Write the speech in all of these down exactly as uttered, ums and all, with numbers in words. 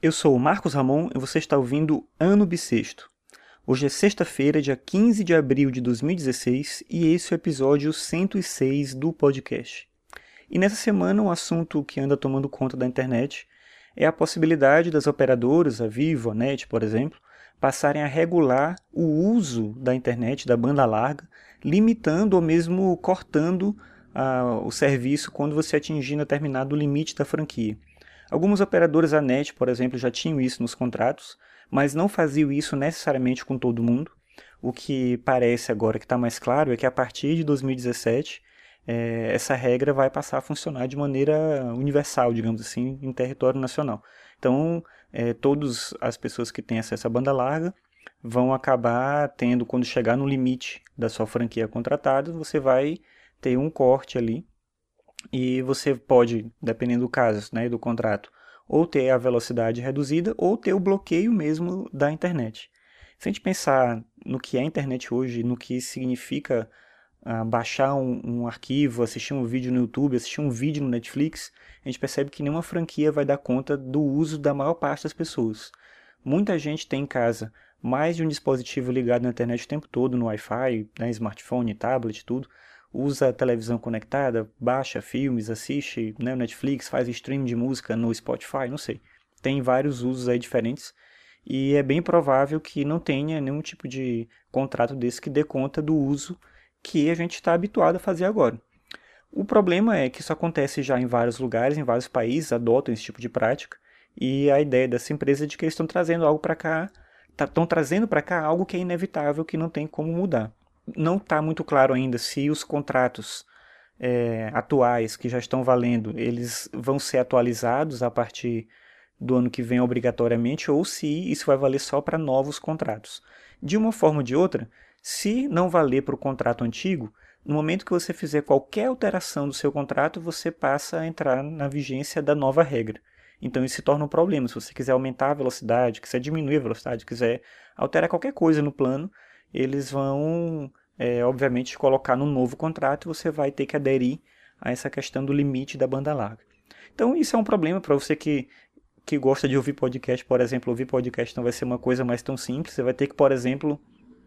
Eu sou o Marcos Ramon e você está ouvindo Ano Bissexto. Hoje é sexta-feira, dia quinze de abril de dois mil e dezesseis, e esse é o episódio cento e seis do podcast. E nessa semana, um assunto que anda tomando conta da internet é a possibilidade das operadoras, a Vivo, a NET, por exemplo, passarem a regular o uso da internet, da banda larga, limitando ou mesmo cortando ah, o serviço quando você atingir determinado limite da franquia. Algumas operadoras, a NET, por exemplo, já tinham isso nos contratos, mas não faziam isso necessariamente com todo mundo. O que parece agora que está mais claro é que a partir de dois mil e dezessete, eh, essa regra vai passar a funcionar de maneira universal, digamos assim, em território nacional. Então, eh, todas as pessoas que têm acesso à banda larga vão acabar tendo, quando chegar no limite da sua franquia contratada, você vai ter um corte ali e você pode, dependendo do caso, né, do contrato, ou ter a velocidade reduzida ou ter o bloqueio mesmo da internet. Se a gente pensar no que é a internet hoje, no que significa ah, baixar um, um arquivo, assistir um vídeo no YouTube, assistir um vídeo no Netflix, a gente percebe que nenhuma franquia vai dar conta do uso da maior parte das pessoas. Muita gente tem em casa mais de um dispositivo ligado na internet o tempo todo, no Wi-Fi, né, smartphone, tablet, tudo. Usa a televisão conectada, baixa filmes, assiste, né, o Netflix, faz stream de música no Spotify, não sei. Tem vários usos aí diferentes e é bem provável que não tenha nenhum tipo de contrato desse que dê conta do uso que a gente está habituado a fazer agora. O problema é que isso acontece já em vários lugares, em vários países adotam esse tipo de prática, e a ideia dessa empresa é de que eles estão trazendo algo para cá, estão trazendo para cá algo que é inevitável, que não tem como mudar. Não está muito claro ainda se os contratos é, atuais que já estão valendo, eles vão ser atualizados a partir do ano que vem obrigatoriamente, ou se isso vai valer só para novos contratos. De uma forma ou de outra, se não valer para o contrato antigo, no momento que você fizer qualquer alteração do seu contrato, você passa a entrar na vigência da nova regra. Então isso se torna um problema. Se você quiser aumentar a velocidade, quiser diminuir a velocidade, quiser alterar qualquer coisa no plano, eles vão, é, obviamente, colocar no novo contrato e você vai ter que aderir a essa questão do limite da banda larga. Então isso é um problema para você que, que gosta de ouvir podcast, por exemplo. Ouvir podcast não vai ser uma coisa mais tão simples. Você vai ter que, por exemplo,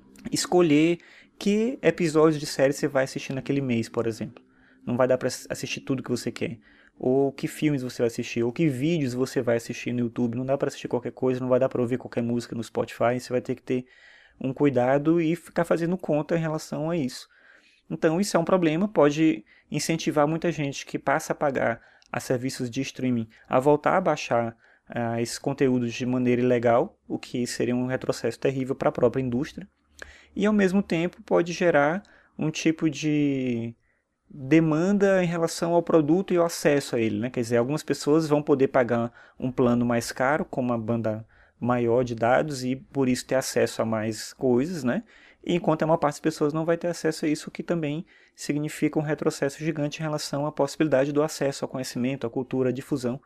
escolher que episódios de série você vai assistir naquele mês, por exemplo. Não vai dar para assistir tudo que você quer. Ou que filmes você vai assistir, ou que vídeos você vai assistir no YouTube. Não dá para assistir qualquer coisa, não vai dar para ouvir qualquer música no Spotify. Você vai ter que ter um cuidado e ficar fazendo conta em relação a isso. Então isso é um problema, pode incentivar muita gente que passa a pagar a serviços de streaming a voltar a baixar uh, esses conteúdos de maneira ilegal, o que seria um retrocesso terrível para a própria indústria. E ao mesmo tempo pode gerar um tipo de demanda em relação ao produto e ao acesso a ele, né? Quer dizer, algumas pessoas vão poder pagar um plano mais caro, com uma banda maior de dados e por isso ter acesso a mais coisas, né? Enquanto a maior parte das pessoas não vai ter acesso a isso, o que também significa um retrocesso gigante em relação à possibilidade do acesso ao conhecimento, à cultura, à difusão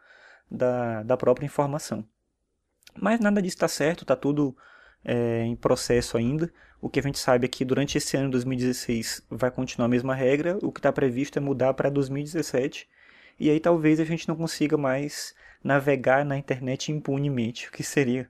da, da própria informação. Mas nada disso está certo, está tudo é, em processo ainda. O que a gente sabe é que durante esse ano dois mil e dezesseis vai continuar a mesma regra, o que está previsto é mudar para dois mil e dezessete, e aí talvez a gente não consiga mais navegar na internet impunemente, o que seria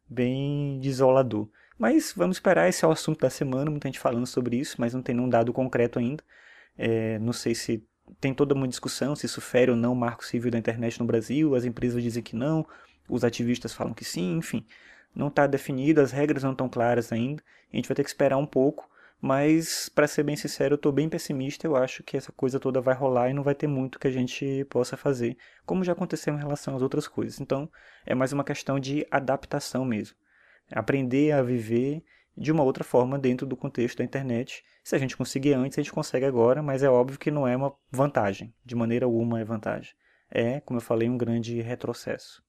bem desolador. Mas vamos esperar, esse é o assunto da semana, muita gente falando sobre isso, mas não tem nenhum dado concreto ainda. É, não sei se tem toda uma discussão se isso fere ou não o marco civil da internet no Brasil, as empresas dizem que não, os ativistas falam que sim, enfim. Não está definido, as regras não estão claras ainda, a gente vai ter que esperar um pouco, mas para ser bem sincero, eu estou bem pessimista, eu acho que essa coisa toda vai rolar e não vai ter muito que a gente possa fazer, como já aconteceu em relação às outras coisas. Então, é mais uma questão de adaptação mesmo. Aprender a viver de uma outra forma dentro do contexto da internet. Se a gente conseguir antes, a gente consegue agora, mas é óbvio que não é uma vantagem, de maneira alguma é vantagem. É, como eu falei, um grande retrocesso.